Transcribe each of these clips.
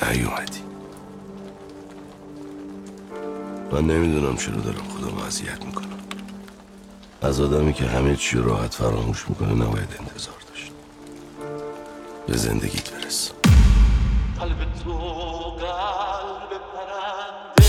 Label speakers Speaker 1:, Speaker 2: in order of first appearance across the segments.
Speaker 1: نیومدی. من نمیدونم چرا دارم خودم اذیت میکنم. از آدمی که همه چی راحت فراموش میکنه نباید انتظار داشت. به زندگیت برس.
Speaker 2: قلب تو قلب پرنده.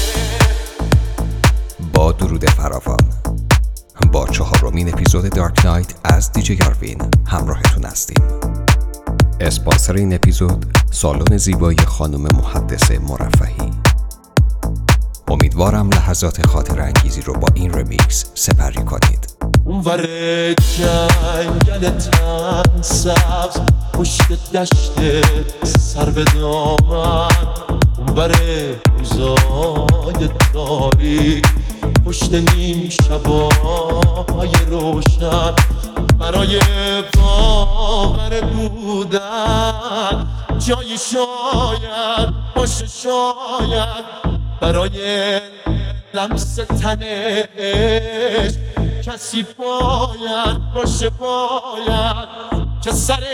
Speaker 3: با درود فراوان، با 4مین اپیزود دارک نایت از دیجی یاروین همراهتون هستیم. اسپانسر این اپیزود سالن زیبایی خانم محدثه مرفهی. امیدوارم لحظات خاطر انگیزی رو با این رمیکس سپری کنید.
Speaker 2: اونور جنگل تن سبز پشت دشت سر به دامن، اونور روزای تاریک پشت نیم شبای روشن، برای باور بودن جایی شاید باشه، شاید برای لمس تنش کسی باید باشه، باید که سر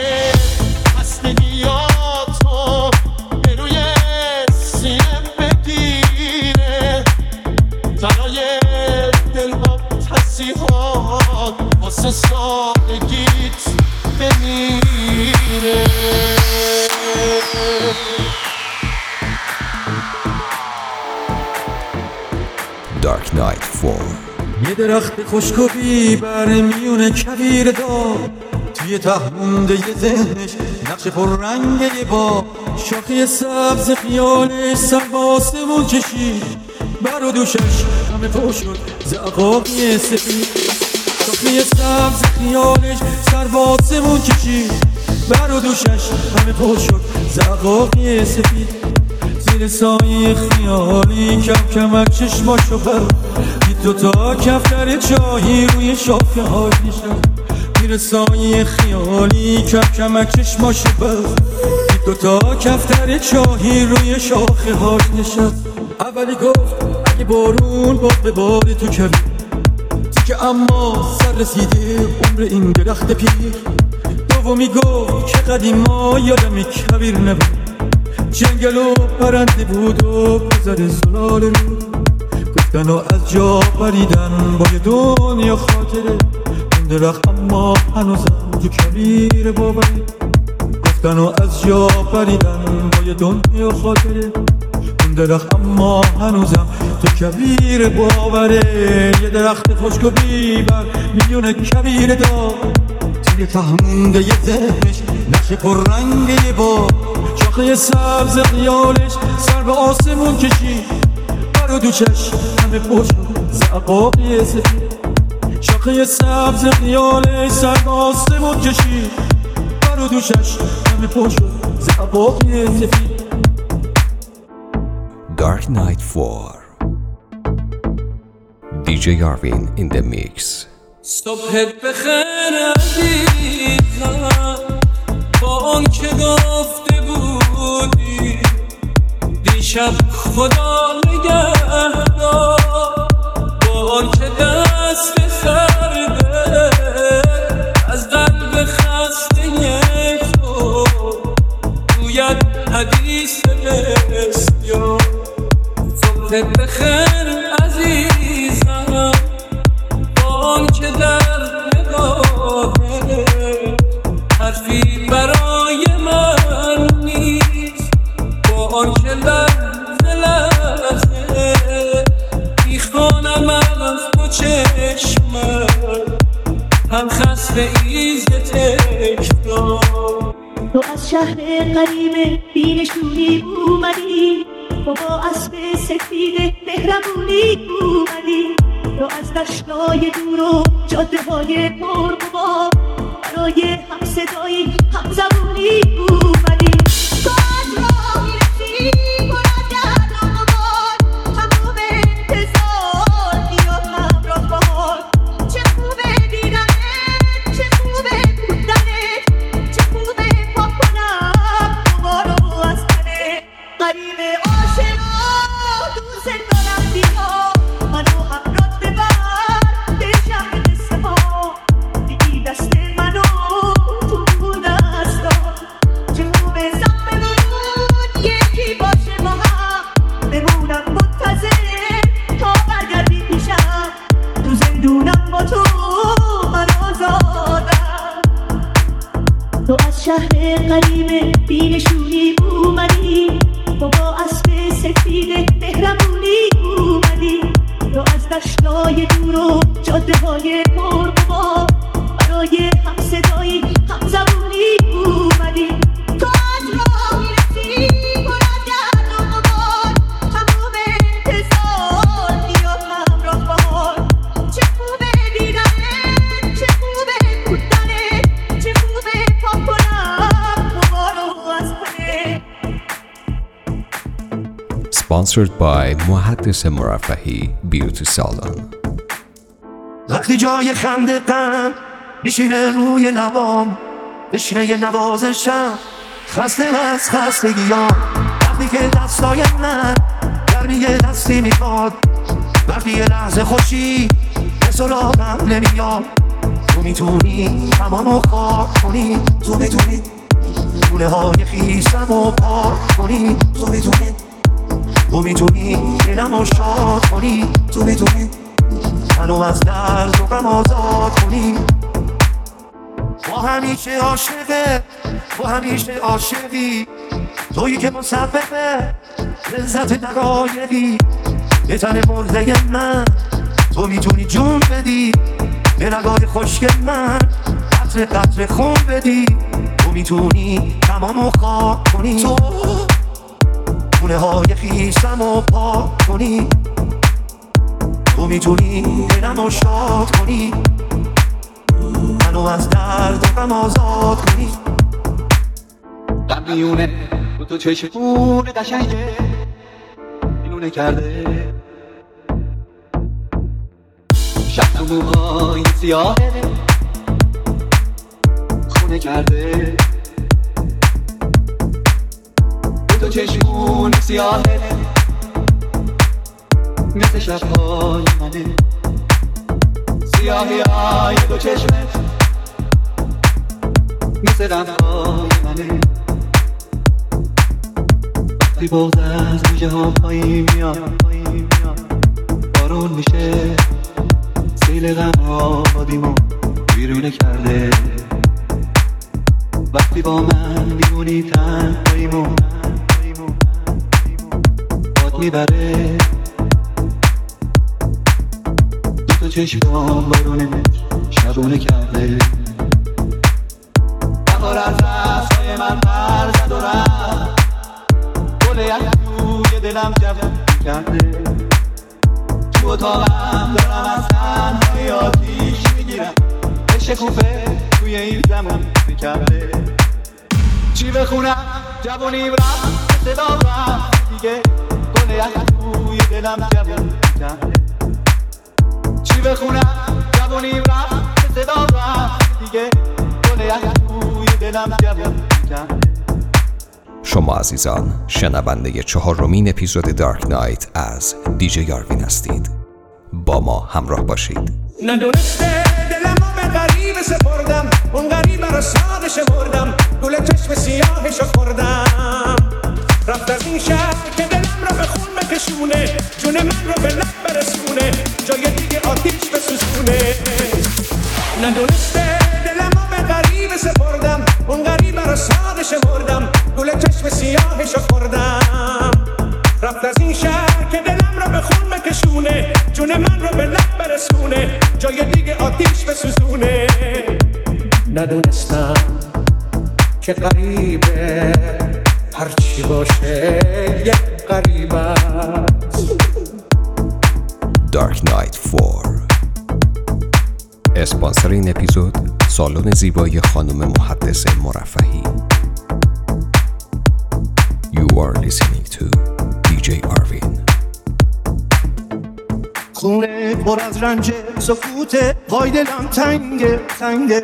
Speaker 2: خستگیاتو به روی سینه بگیره، برای دلها تصیحات واسه سادگیت بمیره.
Speaker 3: دارک نایت 4.
Speaker 4: یه درخت خشک و بیبر میونه کویر دار، توی ته مونده یه ذهنش نقش پر رنگ یه با شاخه سبز خیالش سر به آسمون کشید، بر و دوشش همه پر شد زعقاقی سفید. شاخه سبز خیالش سر به آسمون کشید، بر و دوشش همه پر شد زعقاقی سفید. زیر سایه خیالی کم کمک چشماشو بر دید، دوتا کفتر چاهی روی شاخه هاش نشد. زیر سایه خیالی کم کمک چشماشو بر دید، دوتا کفتر چاهی روی شاخه هاش نشد. اولی گفت اگه بارون باد بباره تو کبیر که اما سر رسیده عمر این درخت پیر. دومی گفت که قدیما یادم کبیر نبود، جنگل و پرنده بود و پزر زلال رو، گفتن و از جا پریدن با یه دنیا خاطره. اون درخت اما هنوزم تو کبیر باوره، گفتن و از جا پریدن با یه دنیا خاطره. اون درخت اما هنوزم تو کبیر باوره. یه درخت خشک و بیبر میونه کبیر دار، توی تهمونده یه ذهنش نقش پر رنگ یه با شاخه سبز خیالش سر به آسمون کشید، بر و دوشش همه پر شد زعقاقی سفید. شاخه سبز خیالش سر به آسمون کشید، بر و دوشش همه پر شد زعقاقی سفید.
Speaker 3: Dark Night 4. DJ Yarvin in the mix.
Speaker 5: صبحت بخیر عزیزم، با آن که گفته بودی دیشب خدا نگهدار، با آن که دست سرده از قلب خسته تو گوید حدیث بسیار. صبحت بخیر عزیزم، با آن که در نگاهه حرفی برای من نیست، با آن که لحظه لحظه میخوانم از تو چشمت هم خسته ایز تکرار.
Speaker 6: تو از شهر قریب بینشونی اومدی، تو با اسب سفید مهربونی اومدی، تو از دشتای دور و جاده های پرغبار برای هم صدایی هم زبونی اومدی. تو از راه میرسی پر از گرد و غبار، تمام انتظار بیا همراه بهار. چه خوبه دیدنت، چه خوبه بودنت، چه خوبه پا کنم دوباره از تنت. قریب آشنا دوست دارم بیا، منو همراه ببر به شهر قصه ها. دیدی دست منو تو دستا، چه دشتای دور و جاده های مرغوبا برای هم صدایی هم زبونی اومدی تو از راه میرسی پر از گرد و غبار تموم انتظار بیا همراه بهار چه خوبه دیدنت چه خوبه بودنت چه خوبه پا کنم مبارو از پنه.
Speaker 3: Sponsored by محدث مرفهی بیوتی سالن.
Speaker 2: وقتی جای خنده غم میشینه روی لبام بشینه یه نوازشم خسته از خستگیام وقتی که دستای من گرمی دستی میخواد وقتی یه لحظه خوشی به سراغم نمیاد تو میتونی تمامو خاک کنی تو میتونی گونه های خیسم و پاک کنی تو میتونی دلمو شاد کنی تو میتونی منو از درد و غم آزاد کنی تو همیشه عاشقی تویی که مسببه لذت دقایقی به تن مرده من تو میتونی جون بدی به رگای خشک من قطره قطره خون بدی تو میتونی تمامو خاک کنی تو خونه های خیسم و پاک کنی تو میتونی دلمو شاد کنی منو از درد و غم آزاد کنی
Speaker 7: در میونه تو چشمون قشنگه اینونه کرده شب تو موهای سیاهه خونه کرده تو چشمون سیاهه مثل شبهای منه سیاهی های دو چشمت مثل غمهای منه وقتی بغض از موجه ها پایین میاد بارون میشه سیل غم آبادیمو بیرونه کرده وقتی با من میمونی تنهاییمو باد میبره تو چشمام بارونه شبونه کرده بهار از دستای من پر زد و رفت گل یک توی دلم جوون کرده تو اتاقم دارم از تنهایی آتیش میگیرم شکوفه توی این زمان کرده چی بخونم جوونیم رفت صدا رفت دیگه گل یک توی دلم جوون کرده چی بخونم جوونیم رفت صدا رفت دیگه گل یک توی دلم جوون کرده.
Speaker 3: شما عزیزان شنونده 4مین اپیزود دارک نایت از دیجی یاروین هستید. با ما همراه باشید.
Speaker 2: ندونسته دلمو به غریب سپردم اون غریب رو سادش بردم گل چشم سیاهشو خوردم رفت از این شهر که دلم رو به خون بکشونه جون من رو به لب برسونه جای دیگه آتیش بسوزونه ندونسته دلمو به غریب سپردم اون غریب رو سادش بردم گل چشم سیاهشو خوردم رفت از این شهر که دلم رو به خون بکشونه جون من رو به لب برسونه جای دیگه آتیش بسوزونه ندونستم که غریبه هرچی باشه یک غریب است.
Speaker 3: دارک نایت 4 اسپانسر این اپیزود سالن زیبایی خانم محدث مرفهی. You are listening to DJ Arvin.
Speaker 2: خونه پر از رنج سکوته وای دلم تنگه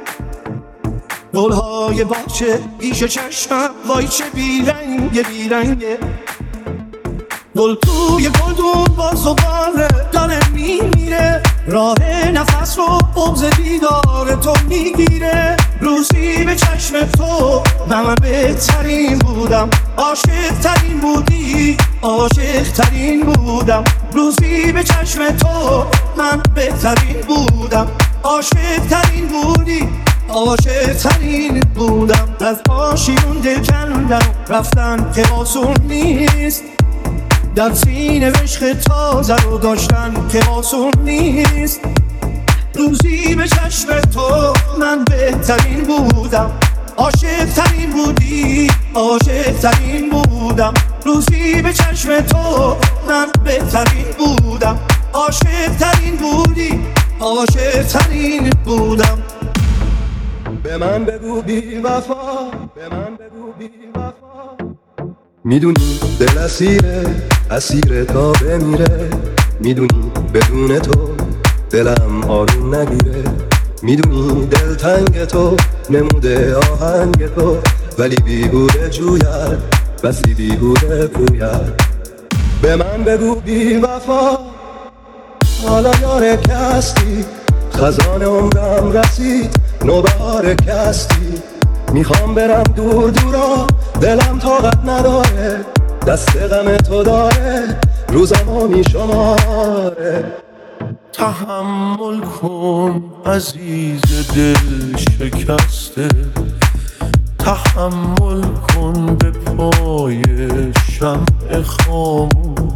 Speaker 2: گلهای باغچه پیش چشمم وای چه بیرنگه گل توی گلدون باز و باره داره میمیره راه نفس رو قبض دیدار تو میگیره روزی به چشم تو من بهترین بودم عاشق ترین بودم روزی به چشم تو من بهترین بودم عاشق ترین بودم از آشیون دل کندم رفتن که آسون نیست در سینه عشق تازه رو داشتن که آسون نیست. روزی به چشم تو من بهترین بودم، عاشق ترین بودی، عاشق ترین بودم. روزی به چشم تو من بهترین بودم، عاشق ترین بودی، عاشق ترین بودم.
Speaker 8: به من بگو بی وفا، به من بگو بی وفا. میدونی دل اسیر تا بمیره، میدونی بدون تو دلم آروم نگیره، میدونی دل تنگ تو نموده آهنگ تو، ولی بیهوده جوید بسی بیهوده پوید. به من بگو بی وفا، حالا یاره که هستی، خزان عمرم رسید، نوبهار که هستی. میخوام برم دور دورا، دلم طاقت نداره، دست غم تو داره، روزمو میشماره.
Speaker 2: تحمل کن عزیز دل شکسته، تحمل کن به پای شمع خاموش،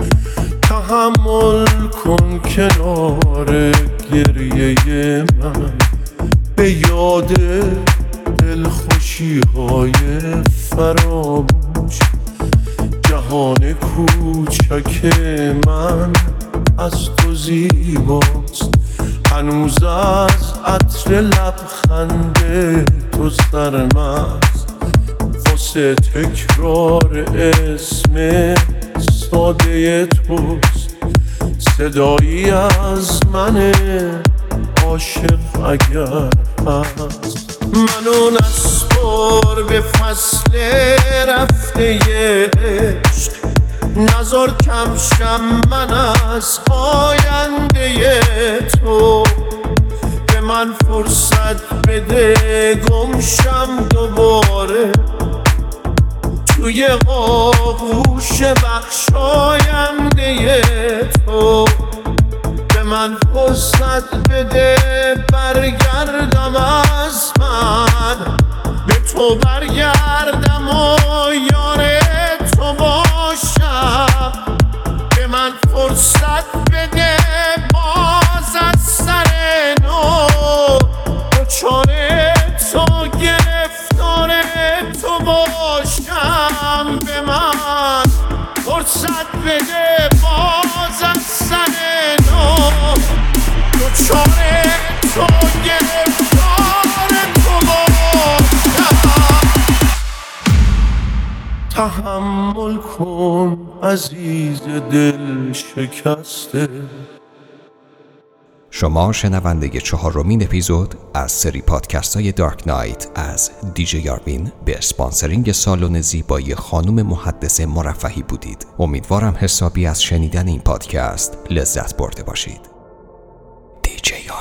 Speaker 2: تحمل کن کنار گریه من، به یاد دلخوشی های فراموش. جهان کوچک من از تو زیباست، هنوز از عطر لبخند تو سرمست. واسه تکرار اسم ساده توست، صدایی از من عاشق اگر هست. منو نسپار به فصل رفته عشق، نزار کم شم من از آینده تو. به من فرصت بده گم شم دوباره توی آغوش بخشاینده تو. به من فرصت بده برگردم از من، به تو برگردم و یار تو باشم. به من فرصت بده باز از سر نو، دچار تو گرفتار تو باشم. به من فرصت بده باز از سر نو، دچار تو گرفتار تو باشم. تحمل کن عزیز دل شکسته.
Speaker 3: شما شنونده 4مین اپیزود از سری پادکست های دارک نایت از دیجی یاروین به اسپانسرینگ سالن زیبایی خانم محدث مرفهی بودید. امیدوارم حسابی از شنیدن این پادکست لذت برده باشید. دیجی یاروین.